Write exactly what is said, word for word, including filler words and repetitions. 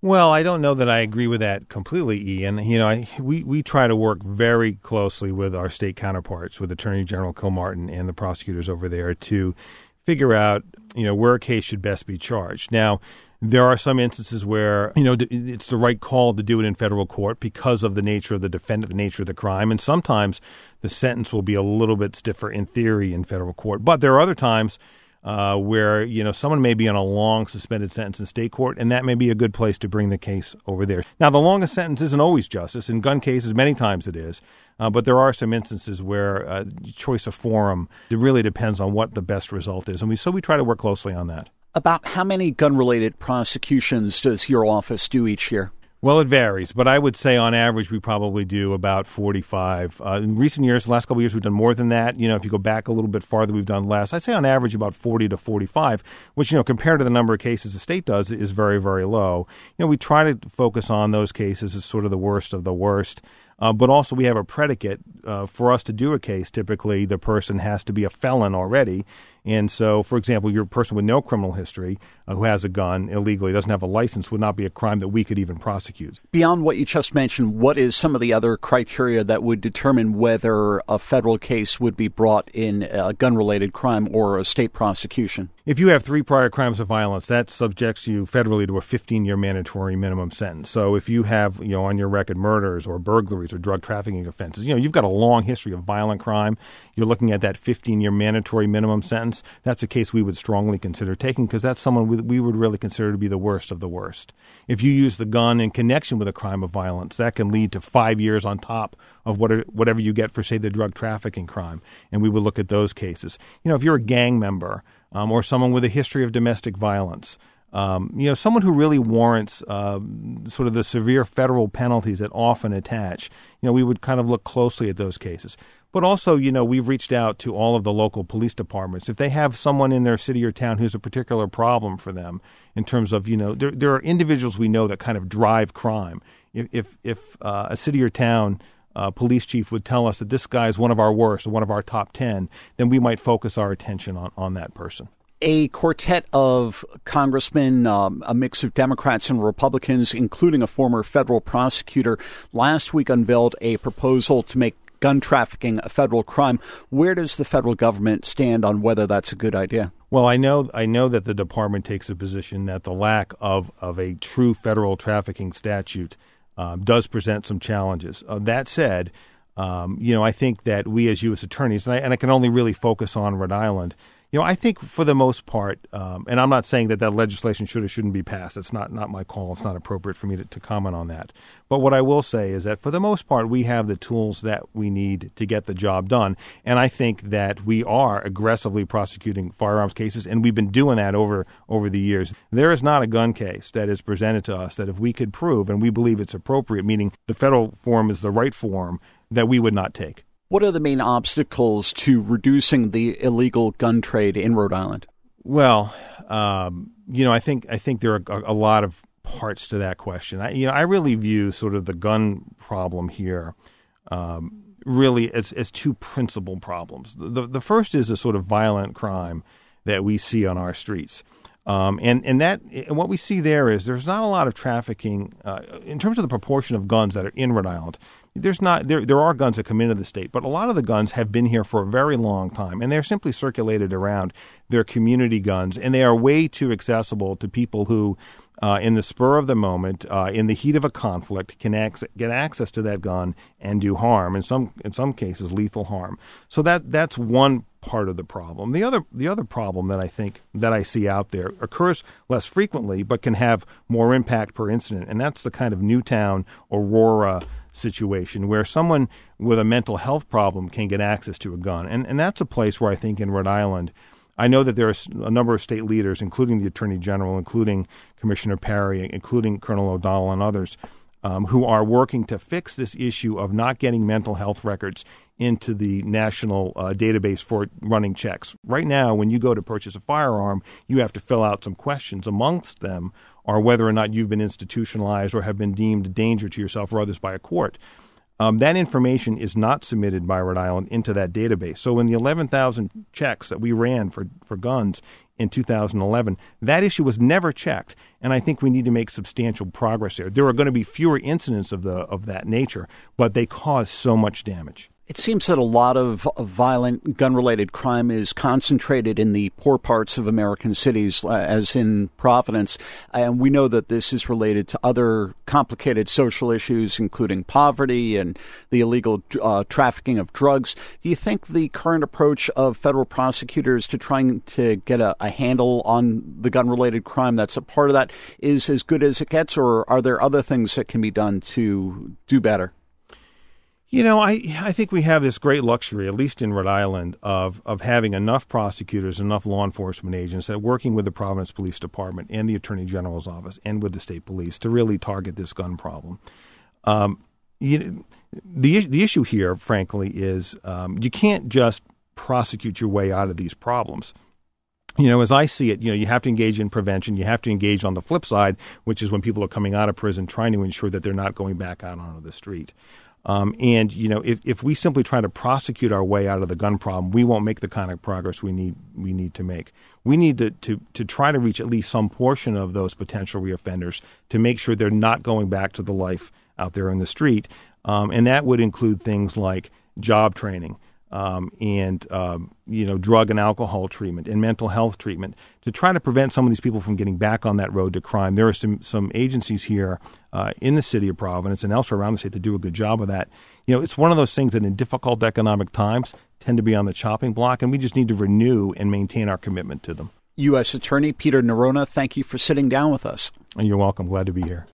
Well, I don't know that I agree with that completely, Ian. You know, I, we, we try to work very closely with our state counterparts, with Attorney General Kilmartin and the prosecutors over there to figure out, you know, where a case should best be charged. Now, there are some instances where, you know, it's the right call to do it in federal court because of the nature of the defendant, the nature of the crime. And sometimes the sentence will be a little bit stiffer in theory in federal court. But there are other times Uh, where, you know, someone may be on a long suspended sentence in state court, and that may be a good place to bring the case over there. Now, the longest sentence isn't always justice. In gun cases, many times it is. Uh, but there are some instances where uh, choice of forum, it really depends on what the best result is. And we so we try to work closely on that. About how many gun-related prosecutions does your office do each year? Well, it varies, but I would say on average we probably do about forty-five. Uh, in recent years, the last couple of years, we've done more than that. You know, if you go back a little bit farther, we've done less. I'd say on average about forty to forty-five, which, you know, compared to the number of cases the state does, is very, very low. You know, we try to focus on those cases as sort of the worst of the worst. Uh, but also we have a predicate. Uh, for us to do a case, typically the person has to be a felon already. And so, for example, you're a person with no criminal history uh, who has a gun illegally, doesn't have a license, would not be a crime that we could even prosecute. Beyond what you just mentioned, what is some of the other criteria that would determine whether a federal case would be brought in a gun-related crime or a state prosecution? If you have three prior crimes of violence, that subjects you federally to a fifteen-year mandatory minimum sentence. So if you have, you know, on your record murders or burglaries or drug trafficking offenses, you know, you've got a long history of violent crime, you're looking at that fifteen-year mandatory minimum sentence. That's a case we would strongly consider taking because that's someone we, we would really consider to be the worst of the worst. If you use the gun in connection with a crime of violence, that can lead to five years on top of what, whatever you get for, say, the drug trafficking crime. And we would look at those cases. You know, if you're a gang member um, or someone with a history of domestic violence, Um, you know, someone who really warrants uh, sort of the severe federal penalties that often attach, you know, we would kind of look closely at those cases. But also, you know, we've reached out to all of the local police departments. If they have someone in their city or town who's a particular problem for them in terms of, you know, there, there are individuals we know that kind of drive crime. If, if, if uh, a city or town uh, police chief would tell us that this guy is one of our worst or one of our top ten, then we might focus our attention on, on that person. A quartet of congressmen, um, a mix of Democrats and Republicans, including a former federal prosecutor, last week unveiled a proposal to make gun trafficking a federal crime. Where does the federal government stand on whether that's a good idea? Well, I know I know that the department takes a position that the lack of, of a true federal trafficking statute uh, does present some challenges. Uh, that said, um, you know, I think that we as U S attorneys, and I, and I can only really focus on Rhode Island, you know, I think for the most part, um, and I'm not saying that that legislation should or shouldn't be passed. It's not, not my call. It's not appropriate for me to, to comment on that. But what I will say is that for the most part, we have the tools that we need to get the job done. And I think that we are aggressively prosecuting firearms cases, and we've been doing that over, over the years. There is not a gun case that is presented to us that if we could prove, and we believe it's appropriate, meaning the federal form is the right form, that we would not take. What are the main obstacles to reducing the illegal gun trade in Rhode Island? Well, um, you know, I think I think there are a, a lot of parts to that question. I, you know, I really view sort of the gun problem here um, really as, as two principal problems. The, the first is a sort of violent crime that we see on our streets. Um, and, and that and what we see there is there's not a lot of trafficking uh, in terms of the proportion of guns that are in Rhode Island. There's not there there are guns that come into the state, but a lot of the guns have been here for a very long time, and they're simply circulated around. They're community guns, and they are way too accessible to people who, uh, in the spur of the moment, uh, in the heat of a conflict, can ac- get access to that gun and do harm. In some in some cases, lethal harm. So that that's one part of the problem. The other the other problem that I think that I see out there occurs less frequently, but can have more impact per incident, and that's the kind of Newtown, Aurora situation where someone with a mental health problem can get access to a gun. And and that's a place where I think in Rhode Island, I know that there are a number of state leaders, including the Attorney General, including Commissioner Parry, including Colonel O'Donnell and others, um, who are working to fix this issue of not getting mental health records into the national uh, database for running checks. Right now, when you go to purchase a firearm, you have to fill out some questions. Amongst them are whether or not you've been institutionalized or have been deemed a danger to yourself or others by a court. Um, that information is not submitted by Rhode Island into that database. So in the eleven thousand checks that we ran for, for guns in two thousand eleven. That issue was never checked, and I think we need to make substantial progress there. There are going to be fewer incidents of the of that nature, but they cause so much damage. It seems that a lot of, of violent gun-related crime is concentrated in the poor parts of American cities, uh, as in Providence. And we know that this is related to other complicated social issues, including poverty and the illegal uh, trafficking of drugs. Do you think the current approach of federal prosecutors to trying to get a, a handle on the gun-related crime that's a part of that is as good as it gets, or are there other things that can be done to do better? You know, I I think we have this great luxury, at least in Rhode Island, of of having enough prosecutors, enough law enforcement agents that are working with the Providence Police Department and the Attorney General's office and with the state police to really target this gun problem. Um, you know, the the issue here, frankly, is um, you can't just prosecute your way out of these problems. You know, as I see it, you know, you have to engage in prevention. You have to engage on the flip side, which is when people are coming out of prison, trying to ensure that they're not going back out onto the street. Um, and, you know, if, if we simply try to prosecute our way out of the gun problem, we won't make the kind of progress we need we need to make. We need to, to, to try to reach at least some portion of those potential reoffenders to make sure they're not going back to the life out there in the street. Um, and that would include things like job training um, and, um, you know, drug and alcohol treatment and mental health treatment to try to prevent some of these people from getting back on that road to crime. There are some, some agencies here uh, in the city of Providence and elsewhere around the state that do a good job of that. You know, it's one of those things that in difficult economic times tend to be on the chopping block, and we just need to renew and maintain our commitment to them. U S Attorney Peter Neronha, thank you for sitting down with us. And you're welcome. Glad to be here.